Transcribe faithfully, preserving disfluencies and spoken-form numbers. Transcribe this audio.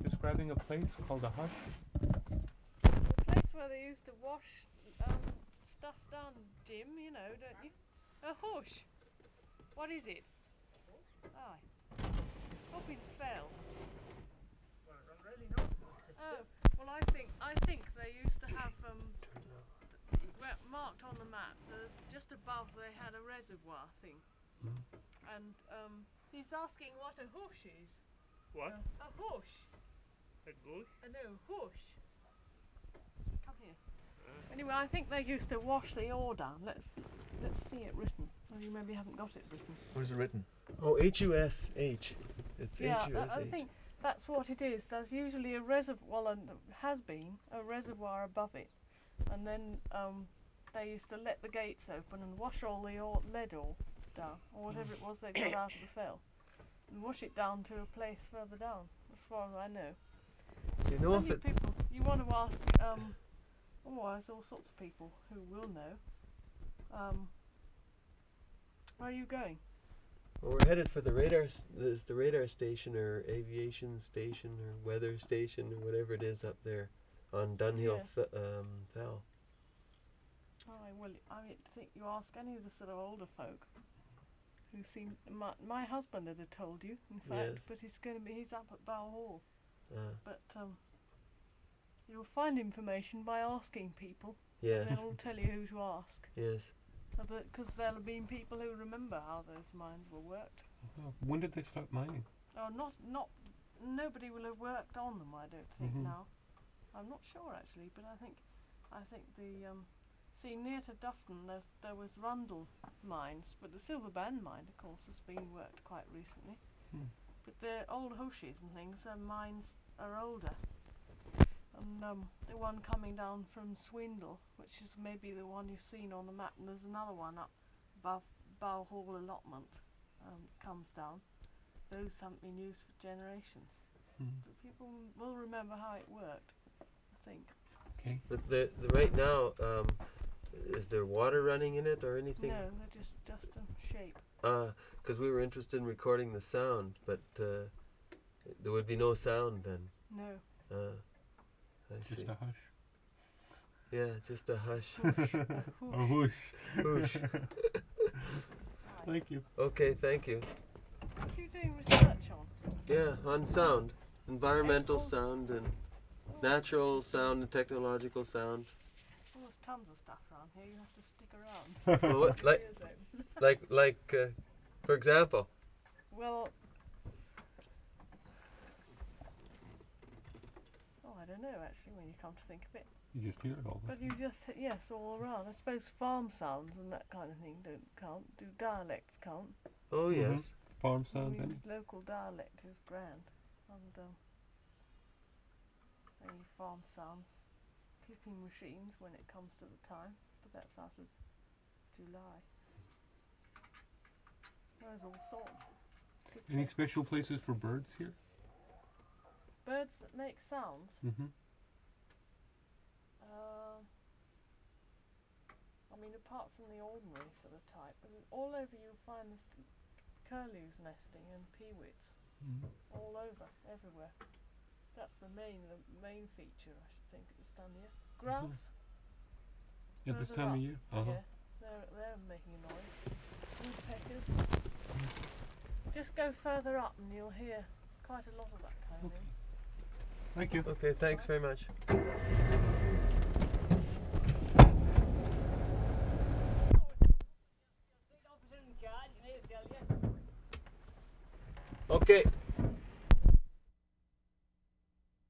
describing a place called a hush? The place where they used to wash um, stuff down, Jim, you know, don't you? A hush. What is it? Aye. Hoping fell. Well, I don't really know. Oh, well, I think I think they used to have um, th- well, marked on the map. The, just above they had a reservoir thing, Mm. and um, he's asking what a hush is. What? A hush. A goose? Uh, no, hush. Come here. Anyway, I think they used to wash the ore down. Let's let's see it written. Well, you maybe haven't got it written. What is it written? Oh, H U S H. It's Yeah, H U S I, I H. think that's what it is. There's usually a reservoir, well, and has been a reservoir above it, and then um, they used to let the gates open and wash all the ore, lead ore down, or whatever it was they got out of the fell, and wash it down to a place further down, as far as I know. Do you know if Plenty it's... of people, you want to ask, um, oh, there's all sorts of people who will know. Um, where are you going? Well, we're headed for the radar, s- there's the radar station or aviation station or weather station or whatever it is up there on Dunhill Yeah. F- um, Fell. Oh, well, I mean, think you ask any of the sort of older folk who seem. My, my husband had told you, in fact, Yes. but he's going to be. He's up at Bow Hall, Uh, but um, you'll find information by asking people. yes, They'll tell you who to ask, yes. because there'll have been people who remember how those mines were worked. Oh, when did they stop mining? Oh, not not. Nobody will have worked on them. I don't think Mhm. now. I'm not sure actually, but I think I think the um, see near to Dufton there's, there was Rundle mines, but the Silver Band mine, of course, has been worked quite recently. Hmm. But the old hushes and things, their mines are older. And um, the one coming down from Swindle, which is maybe the one you've seen on the map, and there's another one up above Bow Hall allotment, um, comes down. Those haven't been used for generations. Hmm. But people m- will remember how it worked, I think. Okay. But the, the right now, um, is there water running in it or anything? No, they're just, just a shape. Because we were interested in recording the sound, but uh, there would be no sound then. No. Uh, I Just see. a hush. Yeah, just a hush. Whoosh. a A whoosh. whoosh. Whoosh. Aye. Thank you. Okay, thank you. What are you doing research on? Yeah, on sound, environmental Echo? sound and Oh, natural sound and technological sound. well, there's tons of stuff around here. You have to stick around. Well, what, like, Ears open. like, like, uh, for example. Well, oh, I don't know actually when you come to think of it. You just hear it all. But you just, yes, all around. I suppose farm sounds and that kind of thing don't count. Do dialects count? Oh Mhm. yes. Farm I sounds, mean, any? local dialect is grand. And um, any farm sounds. Clipping machines when it comes to the time. But that's out of July. There's all sorts. Good Any places. special places for birds here? Birds that make sounds. Mm-hmm. Uh, I mean, apart from the ordinary sort of type, I mean, all over you'll find this curlews nesting and peewits. Mm-hmm. All over, everywhere. That's the main, the main feature, I should think, at this time of year. Grouse. At this Further time up, of year? Uh-huh. Yeah, they're they're making a noise. Woodpeckers. Just go further up and you'll hear quite a lot of that kind of Okay. thing. Thank you. Okay, thanks very much. Okay.